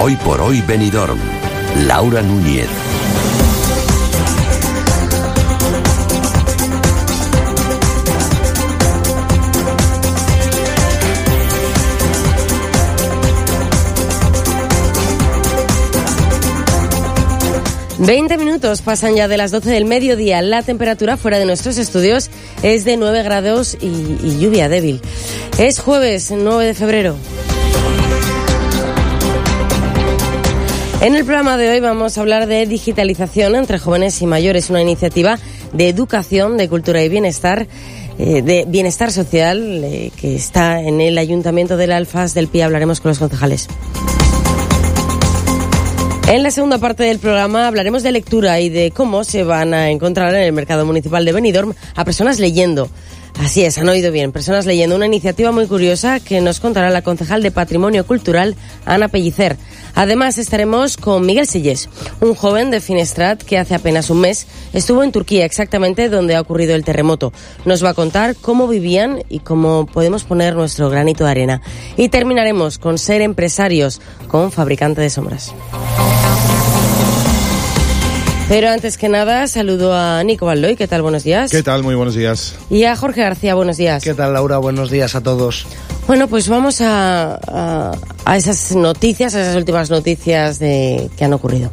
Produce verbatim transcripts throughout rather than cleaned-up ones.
Hoy por hoy Benidorm. Laura Núñez. veinte minutos pasan ya de las doce del mediodía. La temperatura fuera de nuestros estudios es de nueve grados y, y lluvia débil. Es jueves nueve de febrero. En el programa de hoy vamos a hablar de digitalización entre jóvenes y mayores, una iniciativa de educación, de cultura y bienestar, eh, de bienestar social, eh, que está en el Ayuntamiento del Alfaz del Pi. Hablaremos con los concejales. En la segunda parte del programa hablaremos de lectura y de cómo se van a encontrar en el mercado municipal de Benidorm a personas leyendo. Así es, han oído bien, personas leyendo, una iniciativa muy curiosa que nos contará la concejal de Patrimonio Cultural, Ana Pellicer. Además estaremos con Miguel Sillés, un joven de Finestrat que hace apenas un mes estuvo en Turquía, exactamente donde ha ocurrido el terremoto. Nos va a contar cómo vivían y cómo podemos poner nuestro granito de arena. Y terminaremos con Ser Empresarios, con Fabricante de Sombras. Pero antes que nada, saludo a Nico Baldoy. ¿Qué tal? Buenos días. ¿Qué tal? Muy buenos días. Y a Jorge García. Buenos días. ¿Qué tal, Laura? Buenos días a todos. Bueno, pues vamos a, a, a esas noticias, a esas últimas noticias de que han ocurrido.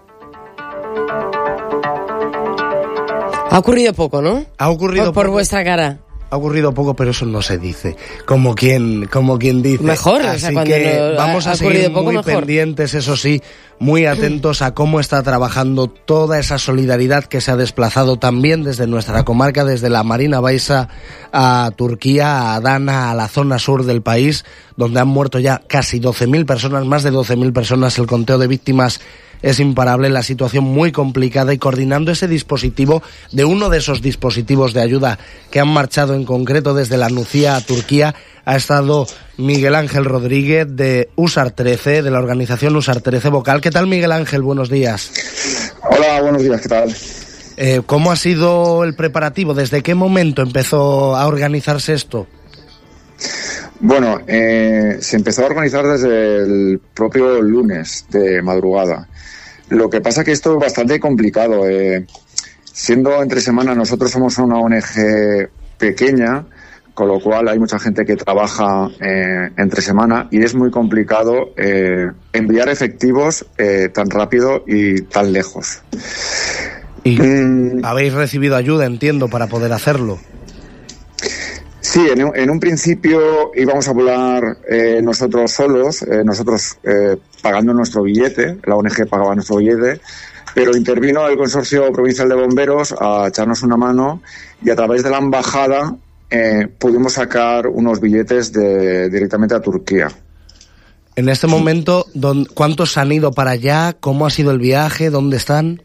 Ha ocurrido poco, ¿no? Ha ocurrido por, por poco. vuestra cara. Ha ocurrido poco, pero eso no se dice. Como quien, como quien dice. Mejor, Así o sea, cuando que no, vamos ha a seguir poco, muy mejor. pendientes, eso sí, muy atentos a cómo está trabajando toda esa solidaridad que se ha desplazado también desde nuestra comarca, desde la Marina Baixa a Turquía, a Adana, a la zona sur del país, donde han muerto ya casi doce mil personas, más de doce mil personas. El conteo de víctimas es imparable, la situación muy complicada, y coordinando ese dispositivo, de uno de esos dispositivos de ayuda que han marchado en concreto desde la Nucía a Turquía, ha estado Miguel Ángel Rodríguez de USAR trece, de la organización USAR trece Vocal. ¿Qué tal, Miguel Ángel? Buenos días. Hola, buenos días, ¿qué tal? Eh, ¿Cómo ha sido el preparativo? ¿Desde qué momento empezó a organizarse esto? Bueno, eh, se empezó a organizar desde el propio lunes de madrugada. Lo que pasa que esto es bastante complicado. Eh, siendo entre semana, nosotros somos una O N Ge pequeña, con lo cual hay mucha gente que trabaja eh, entre semana y es muy complicado eh, enviar efectivos eh, tan rápido y tan lejos. ¿Y mm. habéis recibido ayuda, entiendo, para poder hacerlo? Sí, en un, en un principio íbamos a volar eh, nosotros solos, eh, nosotros eh, pagando nuestro billete, la O N Ge pagaba nuestro billete, pero intervino el Consorcio Provincial de Bomberos a echarnos una mano y a través de la embajada eh, pudimos sacar unos billetes de, directamente a Turquía. En este momento, ¿cuántos han ido para allá? ¿Cómo ha sido el viaje? ¿Dónde están?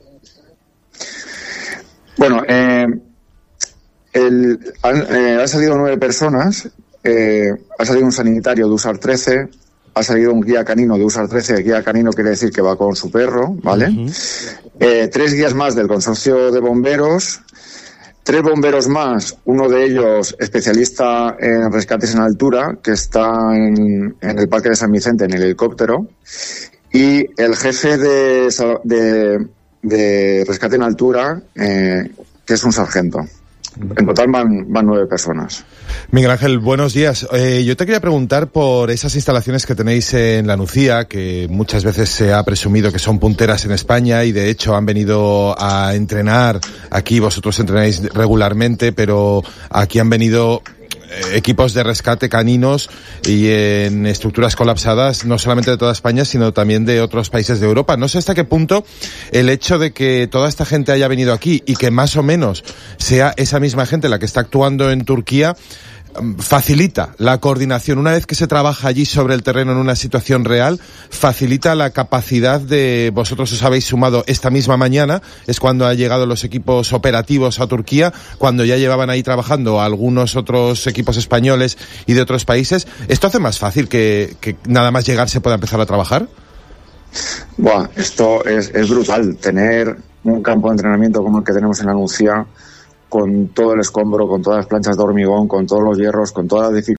Bueno, eh... El, han, eh, han salido nueve personas, eh, ha salido un sanitario de USAR trece, ha salido un guía canino de USAR trece, guía canino quiere decir que va con su perro, ¿vale? Uh-huh. Eh, tres guías más del consorcio de bomberos, tres bomberos más, uno de ellos especialista en rescates en altura, que está en, en el Parque de San Vicente en el helicóptero, y el jefe de, de, de rescate en altura, eh, que es un sargento. En total van, van nueve personas. Miguel Ángel, buenos días. Eh, yo te quería preguntar por esas instalaciones que tenéis en la Nucía, que muchas veces se ha presumido que son punteras en España y de hecho han venido a entrenar. Aquí vosotros entrenáis regularmente, pero aquí han venido equipos de rescate caninos y en estructuras colapsadas, no solamente de toda España, sino también de otros países de Europa. No sé hasta qué punto el hecho de que toda esta gente haya venido aquí y que más o menos sea esa misma gente la que está actuando en Turquía facilita la coordinación. Una vez que se trabaja allí sobre el terreno en una situación real, facilita la capacidad de... Vosotros os habéis sumado esta misma mañana, es cuando han llegado los equipos operativos a Turquía, cuando ya llevaban ahí trabajando algunos otros equipos españoles y de otros países. ¿Esto hace más fácil que, que nada más llegar se pueda empezar a trabajar? Buah, esto es, es brutal, tener un campo de entrenamiento como el que tenemos en la Nucía, con todo el escombro, con todas las planchas de hormigón, con todos los hierros, con todas las dificultades